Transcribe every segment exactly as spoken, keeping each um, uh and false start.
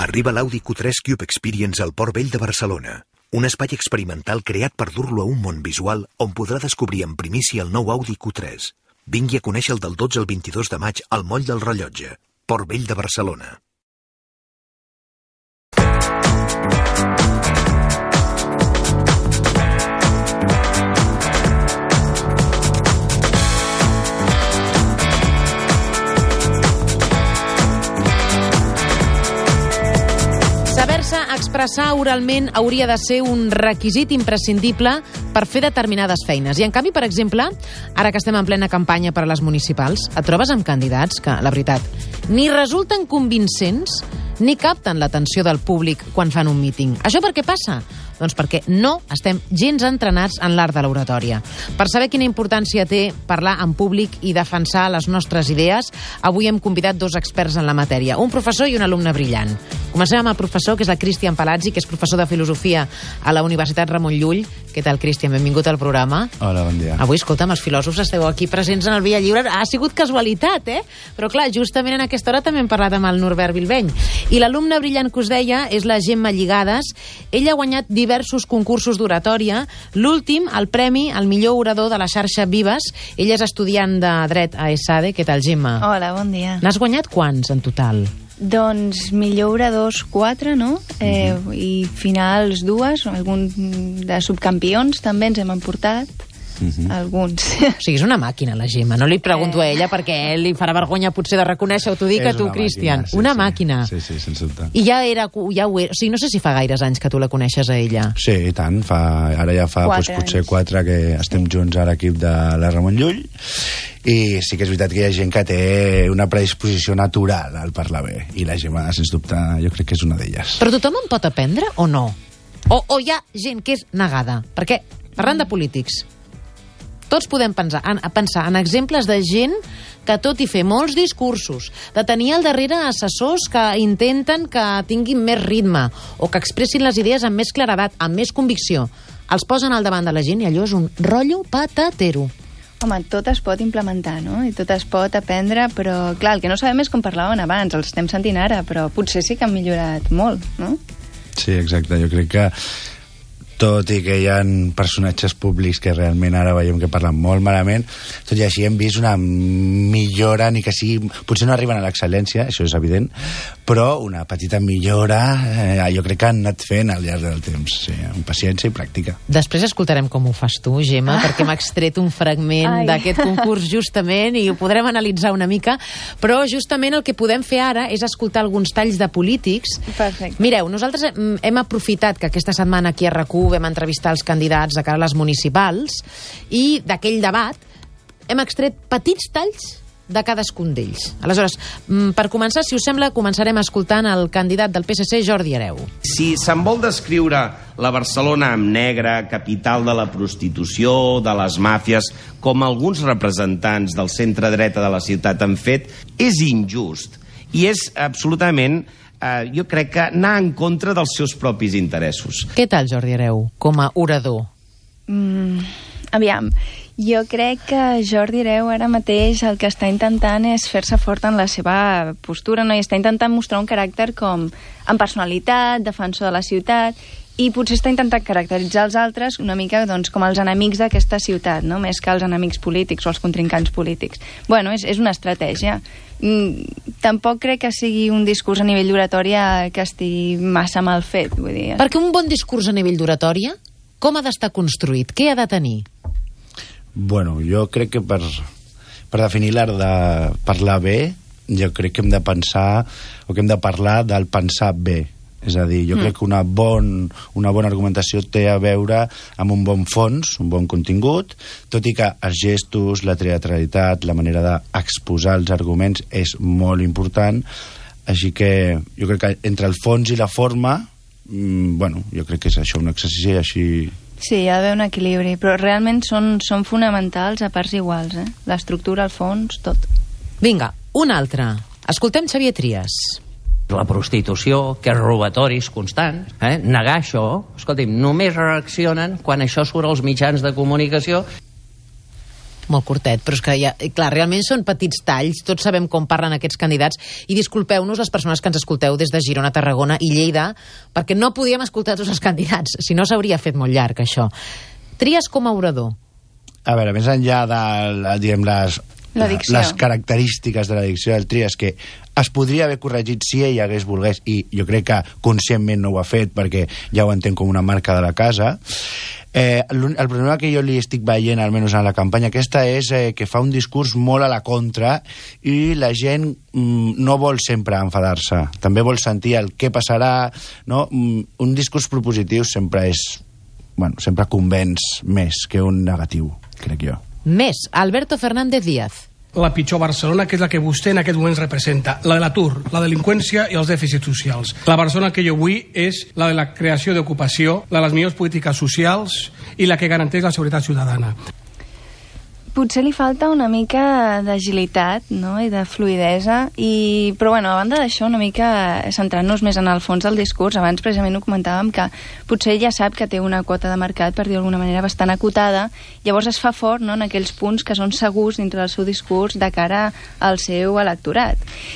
Arriba l'Audi Q tres Cube Experience al Port Vell de Barcelona. Un espai experimental creat per dur-lo a un món visual on podrà descobrir en primícia el nou Audi Q tres. Vingui a conèixer el del dotze al vint-i-dos de maig al Moll del Rellotge, Port Vell de Barcelona. Saber-se expressar oralment hauria de ser un requisit imprescindible per fer determinades feines. I, en canvi, per exemple, ara que estem en plena campanya per a les municipals, et trobes amb candidats que, la veritat, ni resulten convincents ni capten l'atenció del públic quan fan un míting. Això per què passa? Doncs perquè no estem gens entrenats en l'art de l'oratòria. Per saber quina importància té parlar en públic i defensar les nostres idees, avui hem convidat dos experts en la matèria, un professor i un alumne brillant. Comencem amb el professor, que és el Cristian Palazzi, que és professor de filosofia a la Universitat Ramon Llull. Què tal, Cristian? Benvingut al programa. Hola, bon dia. Avui, escolta'm, els filòsofs esteu aquí presents en el Via Lliure. Ha sigut casualitat, eh? Però, clar, justament en aquesta hora també hem parlat amb el Norbert Bilbeny. I l'alumne brillant que us deia és la Gemma Lligades. Ella ha guanyat diversos concursos d'oratòria. L'últim, el premi al millor orador de la xarxa Vives. Ella és estudiant de dret a ESADE. Què tal, Gemma? Hola, bon dia. N'has guanyat quants, en total? Doncs millor oradors quatre, no? Eh, uh-huh. I finals dues, alguns de subcampions també ens hem emportat. Uh-huh. Alguns. O sigui, és una màquina, la Gemma. No li pregunto a ella perquè li farà vergonya potser de reconèixer-ho. T'ho dic a tu, Cristian. Sí, una sí. màquina. Sí, sí, sense dubte. I ja era... Ja ho era. O sigui, no sé si fa gaires anys que tu la coneixes a ella. Sí, i tant. Fa, ara ja fa doncs, potser quatre que estem junts a l'equip de la Ramon Llull. I sí que és veritat que hi ha gent que té una predisposició natural al parlar bé. I la Gemma, sens dubte, jo crec que és una d'elles. Però tothom en pot aprendre o no? O, o hi ha gent que és negada? Perquè, parlant de polítics, tots podem pensar en, pensar en exemples de gent que, tot i fer molts discursos, de tenir al darrere assessors que intenten que tinguin més ritme o que expressin les idees amb més claredat, amb més convicció, els posen al davant de la gent i allò és un rotllo patatero. Home, tot es pot implementar, no? I tot es pot aprendre, però, clar, el que no sabem és com parlaven abans, els estem sentint ara, però potser sí que han millorat molt, no? Sí, exacte. Jo crec que tot i que hi ha personatges públics que realment ara veiem que parlen molt malament, tot i així hem vist una millora, ni que sigui... Potser no arriben a l'excel·lència, això és evident, però una petita millora eh, jo crec que han anat fent al llarg del temps, sí, amb paciència i pràctica. Després escoltarem com ho fas tu, Gemma, ah. perquè m'ha extret un fragment d'aquest concurs justament i ho podrem analitzar una mica, però justament el que podem fer ara és escoltar alguns talls de polítics. Perfecte. Mireu, nosaltres hem aprofitat que aquesta setmana aquí a RAC u vam entrevistar els candidats de cara a les municipals i d'aquell debat hem extret petits talls de cadascun d'ells. Aleshores, per començar, si us sembla, començarem escoltant el candidat del P S C, Jordi Hereu. Si se'n vol descriure la Barcelona amb negre, capital de la prostitució, de les màfies, com alguns representants del centre-dreta de la ciutat han fet, és injust i és absolutament... Uh, jo crec que anar en contra dels seus propis interessos. Què tal, Jordi Hereu, com a orador? Mm, aviam, jo crec que Jordi Hereu ara mateix el que està intentant és fer-se fort en la seva postura, no? I està intentant mostrar un caràcter com amb personalitat, defensor de la ciutat, i potser està intentant caracteritzar els altres una mica doncs, com els enemics d'aquesta ciutat, no? Més que els enemics polítics o els contrincants polítics. Bueno, és, és una estratègia. Mm, tampoc crec que sigui un discurs a nivell d'oratòria que estigui massa mal fet, vull dir. Perquè un bon discurs a nivell d'oratòria, com ha d'estar construït? Què ha de tenir? Bueno, jo crec que per, per definir l'art de parlar bé, jo crec que hem de pensar, o que hem de parlar del pensar bé. És a dir, jo mm. crec que una, bon, una bona argumentació té a veure amb un bon fons, un bon contingut, tot i que els gestos, la teatralitat, la manera d'exposar els arguments és molt important. Així que jo crec que entre el fons i la forma, mmm, bueno, jo crec que és això, un exercici així... Sí, hi ha d'haver un equilibri, però realment són, són fonamentals a parts iguals, eh? L'estructura, el fons, tot. Vinga, un altre. Escoltem Xavier Trias. La prostitució, que és robatoris constants, eh? Negar això, escolti'm, només reaccionen quan això surt als mitjans de comunicació. molt curtet, però és que, ja, clar, realment són petits talls, tots sabem com parlen aquests candidats, i disculpeu-nos les persones que ens escolteu des de Girona, Tarragona i Lleida, perquè no podíem escoltar tots els candidats, si no s'hauria fet molt llarg, això. Tries com a orador. A veure, més enllà de, diguem, les, les característiques de l'adicció del Trias, que es podria haver corregit si ell hagués volgués, i jo crec que conscientment no ho ha fet, perquè ja ho entenc com una marca de la casa. Eh, el problema que jo li estic veient, almenys en la campanya aquesta, és eh, que fa un discurs molt a la contra i la gent mm, no vol sempre enfadar-se. També vol sentir el què passarà, no? Mm, un discurs propositiu sempre és... Bueno, sempre convenç més que un negatiu, crec jo. Més, Alberto Fernández Díaz. La pitjor Barcelona, que és la que vostè en aquest moment representa, la de l'atur, la delinqüència i els dèficits socials. La Barcelona que jo vull és la de la creació d'ocupació, la de les millors polítiques socials i la que garanteix la seguretat ciutadana. Potser li falta una mica d'agilitat, no?, i de fluidesa, i... però bueno, a banda d'això, una mica centrant-nos més en el fons del discurs. Abans precisament ho comentàvem, que potser ell ja sap que té una quota de mercat, per dir-ho d'alguna manera, bastant acotada, llavors es fa fort, no?, en aquells punts que són segurs dintre del seu discurs de cara al seu electorat.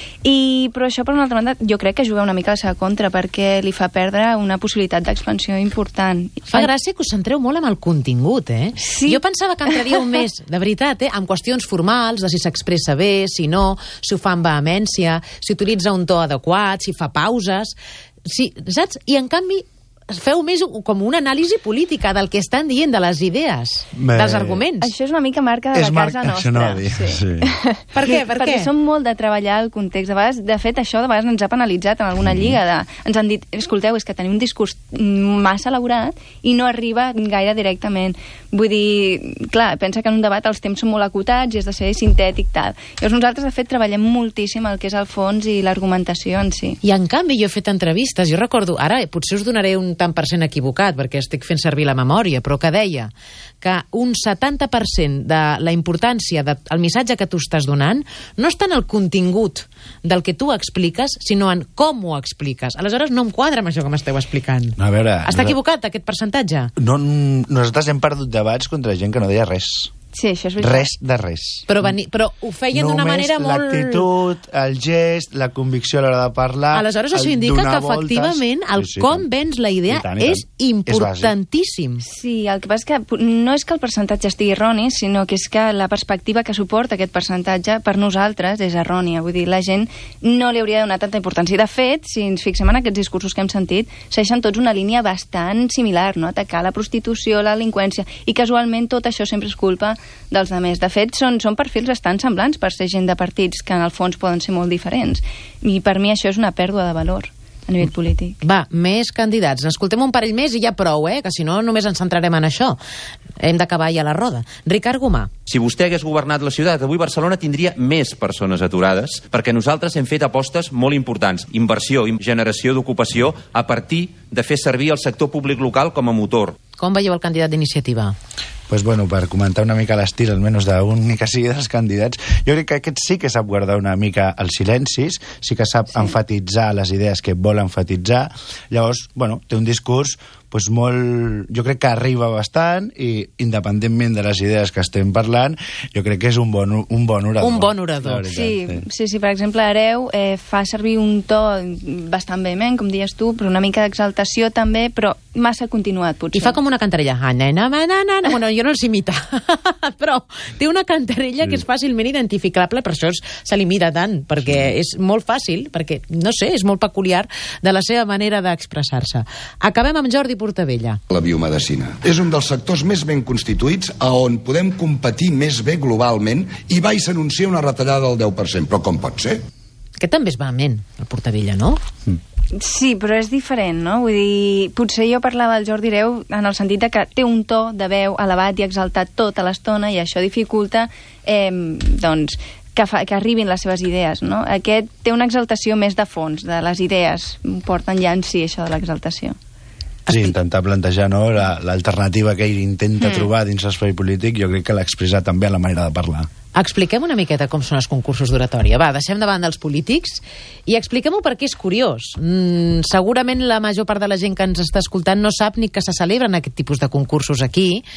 I, però això, per una altra banda, jo crec que juga una mica a la seva contra, perquè li fa perdre una possibilitat d'expansió important. Fa gràcia que us centreu molt en el contingut, eh? Sí. Jo pensava que entraríeu més, de veritat, eh? amb qüestions formals, de si s'expressa bé, si no, si ho fa amb vehemència, si utilitza un to adequat, si fa pauses... Si, saps? I, en canvi, feu més com una anàlisi política del que estan dient, de les idees, Bé, dels arguments. Això és una mica marca de la mar... casa nostra. No dir, sí. Sí. Per què? Per Perquè què? som molt de treballar el context. De, vegades, de fet, això de vegades ens ha penalitzat en alguna lliga. De, ens han dit, escolteu, és que tenim un discurs massa elaborat i no arriba gaire directament. Vull dir, clar, pensa que en un debat els temps són molt acotats i has de ser sintètic, tal. Llavors nosaltres, de fet, treballem moltíssim el que és el fons i l'argumentació en si. I, en canvi, jo he fet entrevistes, jo recordo, ara potser us donaré un tant per cent equivocat, perquè estic fent servir la memòria, però que deia que un setanta per cent de la importància del missatge que tu estàs donant no està en el contingut del que tu expliques, sinó en com ho expliques. Aleshores, no em quadra amb això que m'esteu explicant. A veure... Està equivocat, aquest percentatge? No, nosaltres hem perdut debats contra gent que no deia res. Sí, això és veritat. Res de res. Però, veni, però ho feien d'una manera molt... Només l'actitud, el gest, la convicció a l'hora de parlar... Aleshores això indica que, efectivament, el sí, sí, com vens la idea tant, és tant. importantíssim. És sí, el que passa és que no és que el percentatge estigui erroni, sinó que és que la perspectiva que suporta aquest percentatge per nosaltres és errònia. Vull dir, la gent no li hauria de donar tanta importància. I, de fet, si ens fixem en aquests discursos que hem sentit, segueixen tots una línia bastant similar, no? Atacar la prostitució, la delinqüència, i casualment tot això sempre és culpa dels altres. De fet, són, són perfils bastant semblants per ser gent de partits que en el fons poden ser molt diferents. I per mi això és una pèrdua de valor a nivell polític. Va, més candidats. Escoltem un parell més i ja prou, eh? Que si no només ens centrarem en això. Hem d'acabar ja la roda. Ricard Gomà. Si vostè hagués governat la ciutat, avui Barcelona tindria més persones aturades, perquè nosaltres hem fet apostes molt importants. Inversió i generació d'ocupació a partir de fer servir el sector públic local com a motor. Com veieu el candidat d'Iniciativa? Pues bueno, per comentar una mica l'estil, almenys d'un ni que sigui dels candidats, jo crec que aquest sí que sap guardar una mica els silencis, sí que sap sí. enfatitzar les idees que vol enfatitzar. Llavors, bueno, té un discurs pues molt... Jo crec que arriba bastant i, independentment de les idees que estem parlant, jo crec que és un bon, un bon orador. Un bon orador. Veritat, sí, sí. sí, sí, per exemple, Hereu eh, fa servir un to bastant vehement, com dius tu, però una mica d'exaltació també, però massa continuat, potser. I fa com una cantarella. Ah, nena, nena, nena. Bueno, jo no els imita, però té una cantarella sí. que és fàcilment identificable, per això se l'imita tant, perquè sí. és molt fàcil, perquè, no sé, és molt peculiar de la seva manera d'expressar-se. Acabem amb Jordi Portabella. La biomedicina és un dels sectors més ben constituïts a on podem competir més bé globalment i va i s'anuncia una retallada del deu per cent. Però com pot ser? Que també és vehement, el Portabella, no? Mm. Sí, però és diferent, no? Vull dir, potser jo parlava del Jordi Hereu en el sentit de que té un to de veu elevat i exaltat tota l'estona i això dificulta, eh, doncs, que, fa, que arribin les seves idees, no? Aquest té una exaltació més de fons, de les idees, porten ja en si això de l'exaltació. Sí, intentar plantejar no, l'alternativa que ell intenta mm. trobar dins l'espai polític, jo crec que l'expressa també a la manera de parlar. Expliquem una miqueta com són els concursos d'oratòria. Va, deixem davant dels polítics i expliquem-ho perquè és curiós. Mm, segurament la major part de la gent que ens està escoltant no sap ni que se celebren aquest tipus de concursos aquí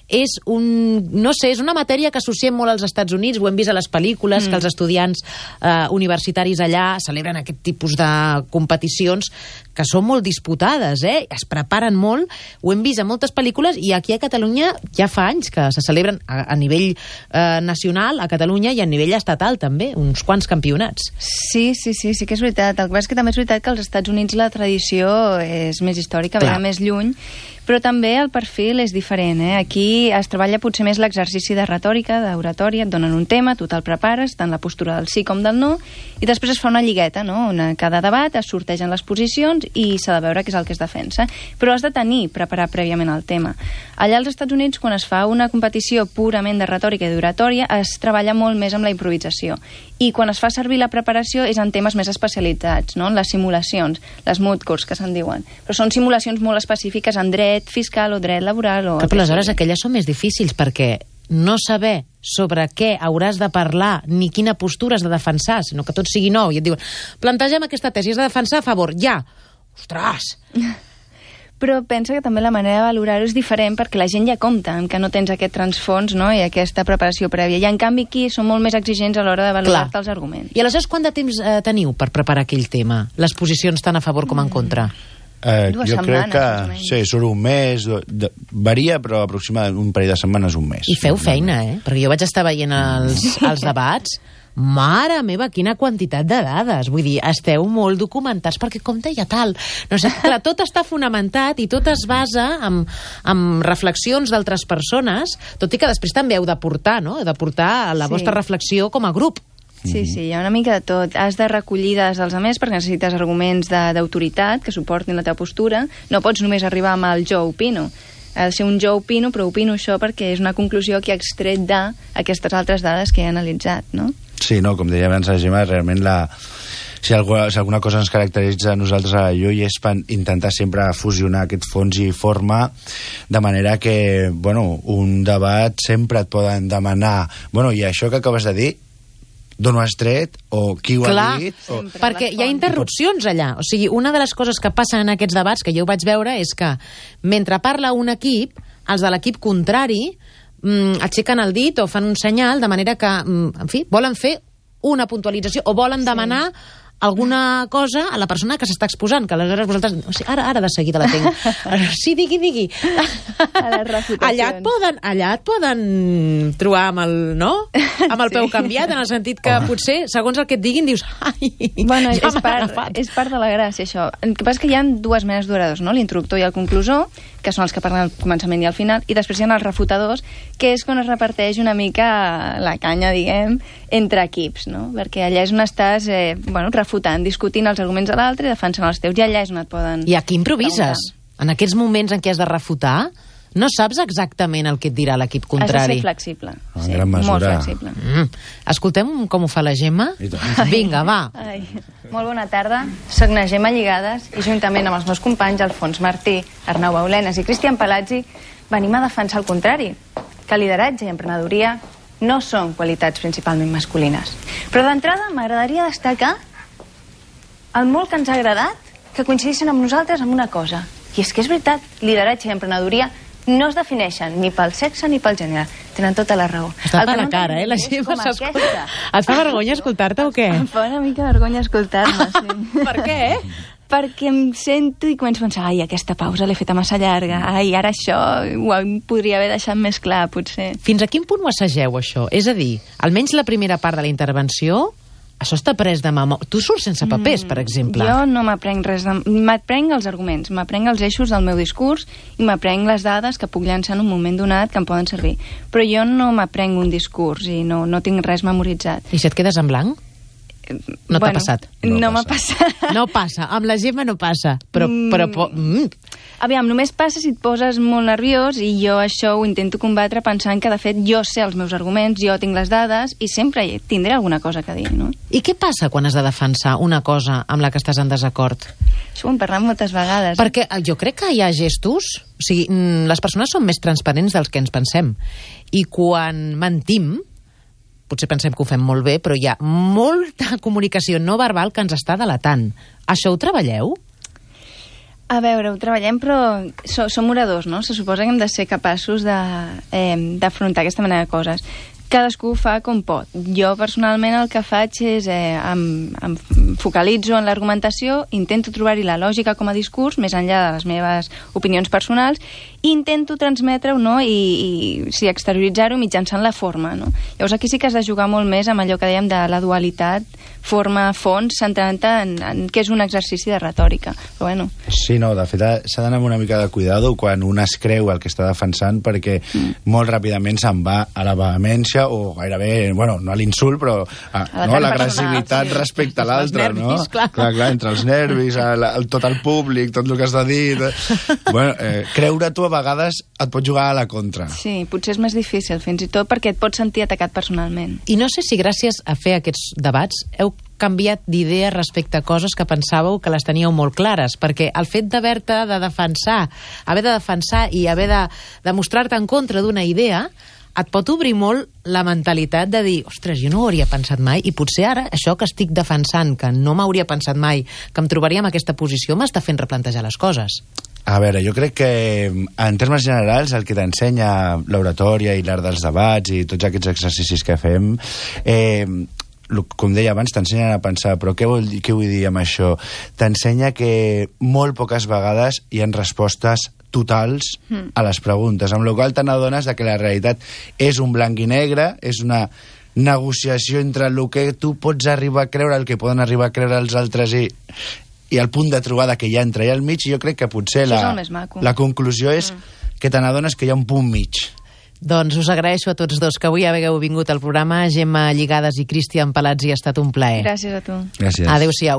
és un... no sé, és una matèria que associem molt als Estats Units, ho hem vist a les pel·lícules, mm. que els estudiants eh, universitaris allà celebren aquest tipus de competicions que són molt disputades, eh? Es preparen molt, ho hem vist a moltes pel·lícules, i aquí a Catalunya ja fa anys que se celebren a, a nivell eh, nacional, a Catalunya, i a nivell estatal també, uns quants campionats. Sí, sí, sí, sí que és veritat. El que passa és que també és veritat que als Estats Units la tradició és més històrica, ve de més lluny, però també el perfil és diferent. Eh? Aquí es treballa potser més l'exercici de retòrica, d'oratòria, et donen un tema, tu te'l prepares, tant la postura del sí com del no, i després es fa una lligueta, no? On a cada debat es sortegen les posicions i s'ha de veure què és el que es defensa. Però has de tenir preparat prèviament el tema. Allà als Estats Units, quan es fa una competició purament de retòrica i d'oratòria, es treballa molt més amb la improvisació. I quan es fa servir la preparació és en temes més especialitzats, no? En les simulacions, les moot courts, que se'n diuen. Però són simulacions molt específiques en dret fiscal o dret laboral. O que, però aleshores aquelles són més difícils, perquè no saber sobre què hauràs de parlar ni quina postura has de defensar, sinó que tot sigui nou, i et diuen, plantegem aquesta tesi, has de defensar a favor, ja! Ostres! Però pensa que també la manera de valorar-ho és diferent, perquè la gent ja compta en que no tens aquest transfons, no? I aquesta preparació prèvia. I en canvi aquí són molt més exigents a l'hora de valorar-te els arguments. I aleshores quant de temps eh, teniu per preparar aquell tema? Les posicions tant a favor com en contra? Eh, jo setmanes, crec que sí, surt un mes, de, varia, però aproximadament un parell de setmanes, un mes. I feu feina, eh? Perquè jo vaig estar veient els, els debats. Mare meva, quina quantitat de dades. Vull dir, esteu molt documentats, perquè com deia tal, no sé, clar, tot està fonamentat i tot es basa en, en reflexions d'altres persones, tot i que després també heu de portar, no? Heu de portar la Sí. vostra reflexió com a grup. Sí, sí, hi ha una mica de tot. Has de recollir dades dels altres perquè necessites arguments de- d'autoritat que suportin la teva postura. No pots només arribar amb el jo opino. Ha de ser un jo opino, però opino això perquè és una conclusió que he extret d'aquestes altres dades que he analitzat, no? Sí, no, com deia abans la Gemma, realment la... Si alguna, si alguna cosa ens caracteritza a nosaltres a la Llui és per intentar sempre fusionar aquest fons i forma, de manera que, bueno, un debat sempre et poden demanar, bueno, i això que acabes de dir, d'on ho has tret, o qui ho Clar, ha dit... O... perquè hi ha interrupcions allà. O sigui, una de les coses que passen en aquests debats, que jo ho vaig veure, és que mentre parla un equip, els de l'equip contrari mm, aixequen el dit o fan un senyal, de manera que, mm, en fi, volen fer una puntualització o volen demanar alguna cosa a la persona que s'està exposant, que aleshores vosaltres... O sigui, ara, ara de seguida la tinc. Sí, digui, digui. A les refutacions. Allà et poden, allà et poden trobar amb el, no? Amb el peu canviat, en el sentit que potser, segons el que et diguin, dius, ai, Bueno, ja és, m'han part, agafat. és part de la gràcia, això. El que passa és que hi ha dues menes d'oradors, no? L'introductor i el conclusor, que són els que parlen al començament i al final, i després hi ha els refutadors, que és quan es reparteix una mica la canya, diguem, entre equips, no? Perquè allà és on estàs, eh, bueno, refutant, discutint els arguments de l'altre i defensant els teus, i allà és on et poden... I aquí improvises. En aquests moments en què has de refutar, no saps exactament el que et dirà l'equip Has de contrari. ser flexible. En gran mesura. Molt flexible. Mm. Escoltem com ho fa la Gemma? Vinga, va. Ai, molt bona tarda. Soc na Gemma Lligades i juntament amb els meus companys Alfons Martí, Arnau Baulenes i Cristian Palazzi venim a defensar el contrari, que lideratge i emprenedoria no són qualitats principalment masculines. Però d'entrada m'agradaria destacar el molt que ens ha agradat que coincidissin amb nosaltres en una cosa. I és que és veritat, lideratge i emprenedoria no es defineixen ni pel sexe ni pel gènere. Tenen tota la raó. Està El que per la no cara, eh? La tenim és Gemma com s'escolta. aquesta. Et fa vergonya escoltar-te o què? Em fa una mica vergonya escoltar-me, sí. Per què? Perquè em sento i començo a pensar, ai, aquesta pausa l'he feta massa llarga, ai, ara això ho podria haver deixat més clar, potser. Fins a quin punt ho assageu, això? És a dir, almenys la primera part de la intervenció, això està pres de memòria. Tu surts sense papers, per exemple. Jo no m'aprenc res de... M'aprenc els arguments, m'aprenc els eixos del meu discurs i m'aprenc les dades que puc llançar en un moment donat que em poden servir. Però jo no m'aprenc un discurs i no, no tinc res memoritzat. I si et quedes en blanc? No t'ha Bueno, passat? No, no m'ha passat. No passa. Amb la Gemma no passa. Però... però po- mm. Aviam, només passa si et poses molt nerviós i jo això ho intento combatre pensant que, de fet, jo sé els meus arguments, jo tinc les dades i sempre tindré alguna cosa que dir, no? I què passa quan has de defensar una cosa amb la que estàs en desacord? Això ho hem parlat moltes vegades. Perquè eh, jo crec que hi ha gestos... O sigui, mm, les persones són més transparents dels que ens pensem. I quan mentim, potser pensem que ho fem molt bé, però hi ha molta comunicació no verbal que ens està delatant. Això ho treballeu? A veure, ho treballem, però so, som oradors, no? Se suposa que hem de ser capaços d'afrontar eh, aquesta mena de coses. Cadascú fa com pot. Jo, personalment, el que faig és eh, em, em focalitzo en l'argumentació, intento trobar-hi la lògica com a discurs, més enllà de les meves opinions personals, i intento transmetre-ho, no? I, i sí, exterioritzar-ho mitjançant la forma, no? Llavors aquí sí que has de jugar molt més amb allò que dèiem de la dualitat, forma, fons, centrant-te en, en què és un exercici de retòrica. Però bueno... Sí, no, de fet s'ha d'anar amb una mica de cuidado quan un es creu el que està defensant, perquè mm. molt ràpidament se'n va a la vehemència o gairebé, bueno, no a l'insult, però a, a no, l'agressivitat sí. respecte a l'altre, no? Clar. clar, clar, entre els nervis, el, el, tot el públic, tot el que has de dir... Bueno, eh, creure tu a vegades et pot jugar a la contra. Sí, potser és més difícil, fins i tot perquè et pots sentir atacat personalment. I no sé si gràcies a fer aquests debats heu canviat d'idea respecte a coses que pensàveu que les teníeu molt clares, perquè el fet d'haver-te de defensar, haver de defensar i haver de, de mostrar-te en contra d'una idea, et pot obrir molt la mentalitat de dir, ostres, jo no ho hauria pensat mai, i potser ara això que estic defensant, que no m'hauria pensat mai, que em trobaria en aquesta posició, m'està fent replantejar les coses. A veure, jo crec que en termes generals el que t'ensenya l'oratòria i l'art dels debats i tots aquests exercicis que fem, eh, com deia abans, t'ensenyen a pensar, però què, vol dir, què vull dir amb això? T'ensenya que molt poques vegades hi ha respostes totals mm. a les preguntes, amb la qual cosa te n'adones que la realitat és un blanc i negre, és una negociació entre el que tu pots arribar a creure, el que poden arribar a creure els altres i, i el punt de trobada que hi ha entre allà al mig. Jo crec que potser la, la conclusió és mm. que te n'adones que hi ha un punt mig. Doncs us agraeixo a tots dos que avui hagueu vingut al programa. Gemma Lligades i Cristian Palazzi, ha estat un plaer. Gràcies a tu. Gràcies. Adéu-siau.